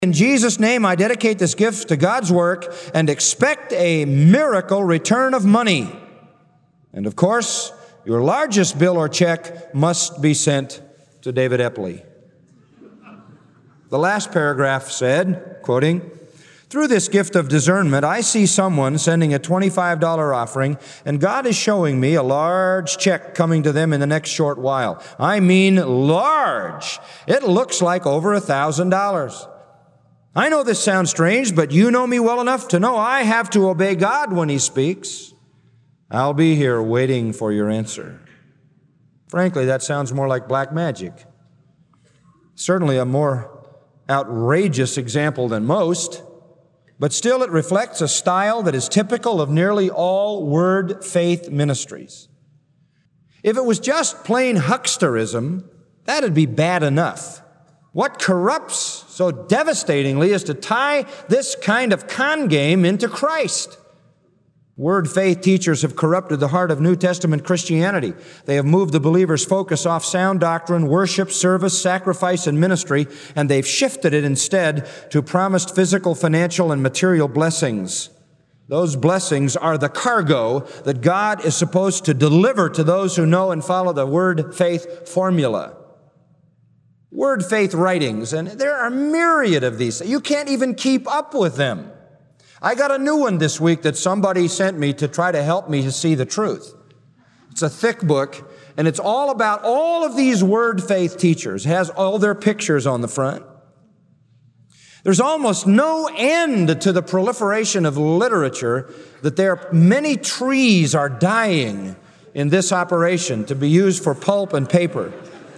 In Jesus' name, I dedicate this gift to God's work and expect a miracle return of money. And of course, your largest bill or check must be sent to David Epley. The last paragraph said, quoting, "Through this gift of discernment, I see someone sending a $25 offering, and God is showing me a large check coming to them in the next short while. I mean large. It looks like over $1,000. I know this sounds strange, but you know me well enough to know I have to obey God when He speaks. I'll be here waiting for your answer." Frankly, that sounds more like black magic. Certainly a more outrageous example than most, but still it reflects a style that is typical of nearly all word faith ministries. If it was just plain hucksterism, that'd be bad enough. What corrupts so devastatingly is to tie this kind of con game into Christ. Word faith teachers have corrupted the heart of New Testament Christianity. They have moved the believer's focus off sound doctrine, worship, service, sacrifice, and ministry, and they've shifted it instead to promised physical, financial, and material blessings. Those blessings are the cargo that God is supposed to deliver to those who know and follow the word faith formula. Word faith writings, and there are myriad of these. You can't even keep up with them. I got a new one this week that somebody sent me to try to help me to see the truth. It's a thick book, and it's all about all of these word faith teachers. It has all their pictures on the front. There's almost no end to the proliferation of literature that many trees are dying in this operation to be used for pulp and paper.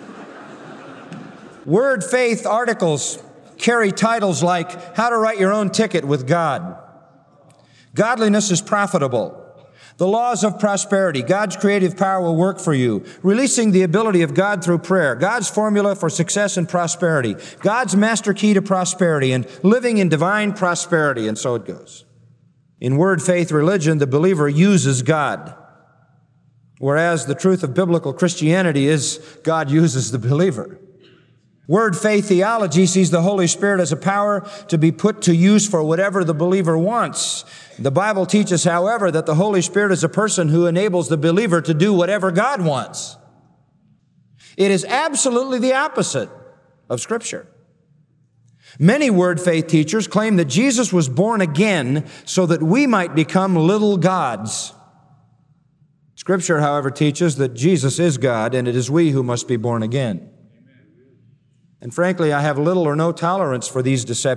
Word faith articles carry titles like "How to Write Your Own Ticket with God," "Godliness is Profitable," "The Laws of Prosperity," "God's Creative Power Will Work for You," "Releasing the Ability of God Through Prayer," "God's Formula for Success and Prosperity," "God's Master Key to Prosperity," and "Living in Divine Prosperity," and so it goes. In word faith religion, the believer uses God, whereas the truth of biblical Christianity is God uses the believer. Word faith theology sees the Holy Spirit as a power to be put to use for whatever the believer wants. The Bible teaches, however, that the Holy Spirit is a person who enables the believer to do whatever God wants. It is absolutely the opposite of Scripture. Many word faith teachers claim that Jesus was born again so that we might become little gods. Scripture, however, teaches that Jesus is God, and it is we who must be born again. And frankly, I have little or no tolerance for these deceptions.